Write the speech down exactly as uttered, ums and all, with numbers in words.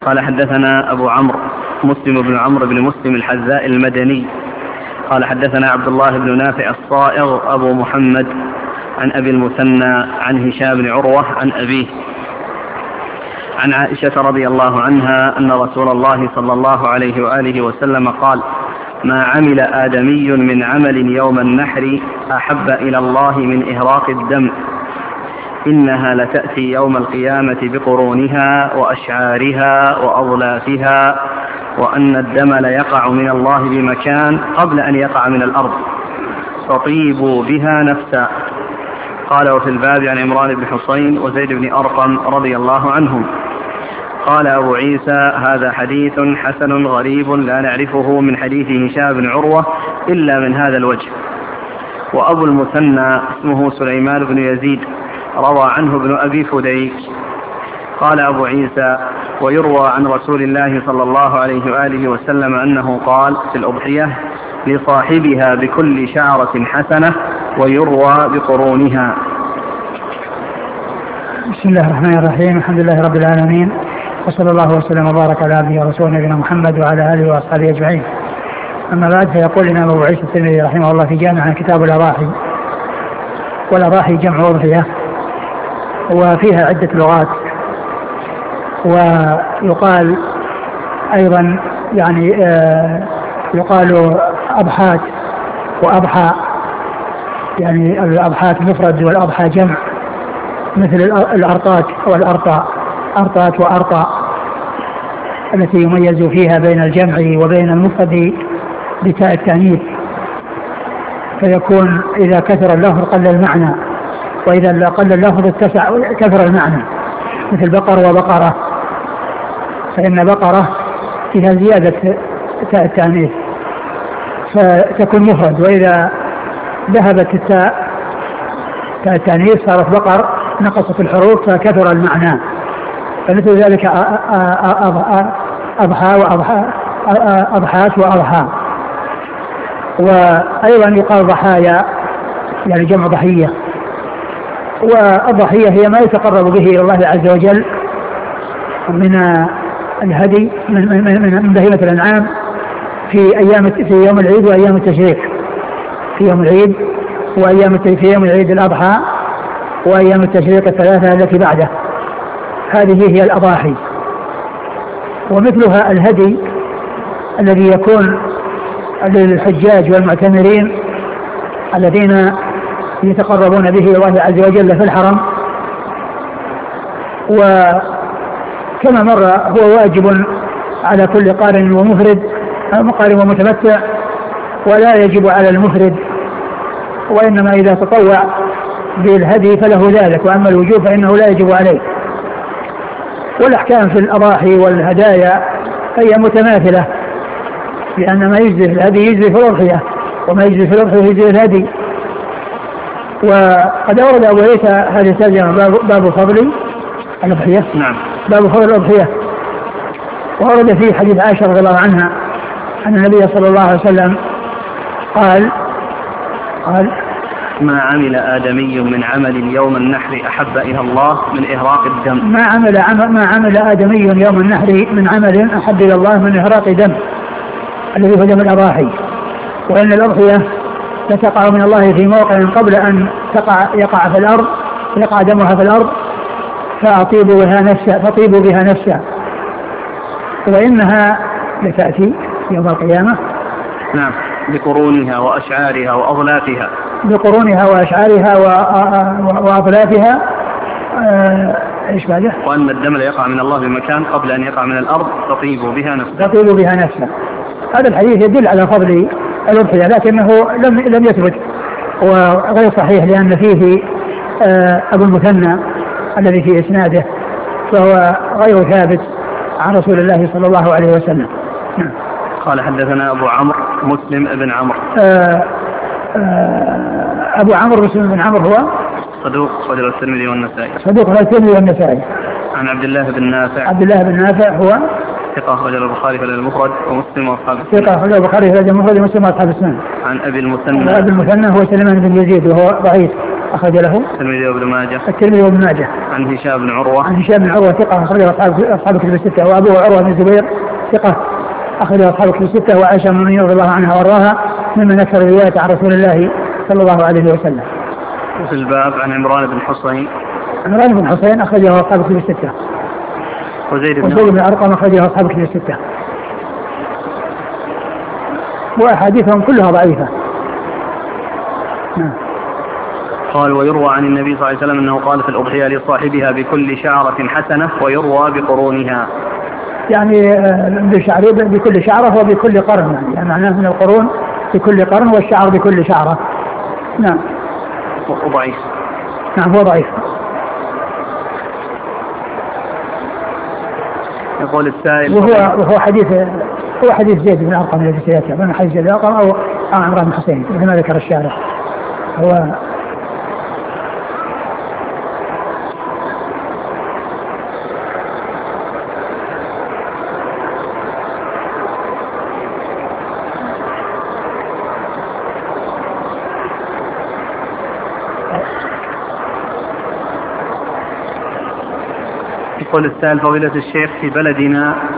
قال حدثنا أبو عمرو مسلم بن عمرو بن مسلم الحذاء المدني قال حدثنا عبد الله بن نافع الصائغ أبو محمد عن أبي المثنى عن هشام بن عروة عن أبيه عن عائشة رضي الله عنها أن رسول الله صلى الله عليه وآله وسلم قال: ما عمل آدمي من عمل يوم النحر أحب إلى الله من إهراق الدم، إنها لتأتي يوم القيامة بقرونها وأشعارها وأظلافها، وأن الدم ليقع من الله بمكان قبل أن يقع من الأرض، فطيبوا بها نفسا. قال: وفي الباب عن عمران بن حسين وزيد بن أرقم رضي الله عنهم. قال أبو عيسى: هذا حديث حسن غريب لا نعرفه من حديث هشام بن عروة إلا من هذا الوجه. وأبو المثنى اسمه سليمان بن يزيد روى عنه ابن أبي فديك. قال أبو عيسى: ويروى عن رسول الله صلى الله عليه وآله وسلم أنه قال في الأضحية: لصاحبها بكل شعرة حسنة ويروى بقرونها. بسم الله الرحمن الرحيم. الحمد لله رب العالمين، وصلى الله وسلم وبارك على عبده ورسوله نبينا محمد وعلى آله وأصحابه أجمعين. أما بعد، فيقول الإمام أبو عيسى الترمذي رحمه الله في جامع كتاب الأضاحي، والأضاحي جمع أضحية، وفيها عدة لغات، ويقال أيضا يعني آه يقال أضحات وأضحى، يعني الأضحات مفرد والأضحى جمع، مثل الأرطات والأرطاء، أرطات وأرطاء، التي يميز فيها بين الجمع وبين المفرد بتاء التأنيث، فيكون إذا كثر اللفظ قل المعنى، وإذا قل اللفظ اتسع كثر المعنى، مثل بقر وبقرة، فإن بقرة فيها زيادة تاء التأنيث فتكون مفرد، وإذا ذهبت التاء تاء التأنيث صارت بقر، نقصت الحروف فكثر المعنى. فمثل ذلك أضحى وأضحى، أضحات وأضحى. وأيضا يقال ضحايا، يعني جمع ضحية. والضحية هي ما يتقرب به إلى الله عز وجل من الهدي من, من, من بهيمة الأنعام في أيام في يوم العيد وأيام التشريق، في يوم العيد وأيام في يوم العيد الأضحى وأيام التشريق الثلاثة التي بعده، هذه هي الأضاحي. ومثلها الهدي الذي يكون للحجاج والمعتمرين الذين يتقربون به إلى الله عز وجل في الحرم. وكما مر هو واجب على كل قارن ومفرد قارن ومتمتع، ولا يجب على المفرد، وإنما إذا تطوع بالهدي فله ذلك، وأما الوجوب فإنه لا يجب عليه. والأحكام في الأضاحي والهدايا هي متماثلة، لأن ما يجزي في الهدي يجزي في الأضحية، وما يجزي في الأضحية يجزي في الهدي. وقد أورد أبو عيسى هذه الترجمة باب, باب فضل الأضحية. نعم. باب فضل الأضحية. وأورد فيه حديث عائشة رضي الله عنها أن النبي صلى الله عليه وسلم قال قال ما عمل آدمي من عمل يوم النحر أحب إلى الله من إهراق الدم. ما عمل عمل ما عمل آدمي يوم النحر من عمل أحب إلى الله من إهراق دم، الذي هو دم الأضاحي. وإن الأضحية لتقع من الله في موقع قبل أن تقع يقع في الأرض، يقع دمها في الأرض، فأطيبوا بها نفسا فطيبوا بها نفسا، وإنها لتأتي يوم القيامة. نعم. بقرونها وأشعارها وأظلافها. بقرونها وأشعارها وأظلافها. ايش بعده؟ وأن الدم لا يقع من الله بمكان قبل أن يقع من الأرض، تطيبوا بها نفسا. تطيبوا بها نفسا. هذا الحديث يدل على فضل الأضحية، لكنه لم لم يثبت وغير صحيح، لأن فيه أبو المثنى الذي في إسناده، فهو غير ثابت عن رسول الله صلى الله عليه وسلم. قال حدثنا أبو عمرو مسلم بن عمرو. أبو عمرو مسلم بن عمرو هو صدوق خرج الترمذي والنسائي. صدوق خرج الترمذي والنسائي. عن عبد الله بن نافع. عبد الله بن نافع هو ثقة خرج البخاري في المفرد ومسلم وأصحاب السنن. ثقة خرج البخاري في المفرد ومسلم وأصحاب السنن. عن أبي المثنى. أبي المثنى هو سليمان بن يزيد وهو ضعيف أخرج له الترمذي وابن ماجه. الترمذي وابن ماجه. عن هشام بن عروة. عن هشام بن عروة ثقة أخرجه أصحاب أصحاب الكتب الستة. وأبوه عروة بن الزبير ثقة أخرجه أصحاب الكتب الستة. وعائشة أم المؤمنين رضي الله عنها وأرضاها ممن أكثر الرواية عن رسول الله صلى الله عليه وسلم. وفي الباب عن عمران بن حصين. عمران بن حصين أخرجه أصحاب الكتب الستة. وزيد بن, وزيد بن أرقم أخرجه أصحاب الكتب الستة. وأحاديثهم كلها ضعيفة. نعم. قال ويروى عن النبي صلى الله عليه وسلم أنه قال في الأضحية لصاحبها بكل شعرة حسنة ويروى بقرونها، يعني بشعر بكل شعرة وبكل قرن، يعني, يعني معناه من القرون بكل قرن والشعر بكل شعرة. نعم. وضعيف. نعم هو ضعيف. يقول السائل وهو وهو حديث هو حديث زيد بن أرقم الذي سيأتي، من حديث زيد بن أرقم أو عمران بن حسين مثل ما ذكر الشارع. هو يقول السائل فضيلة الشيخ في بلدنا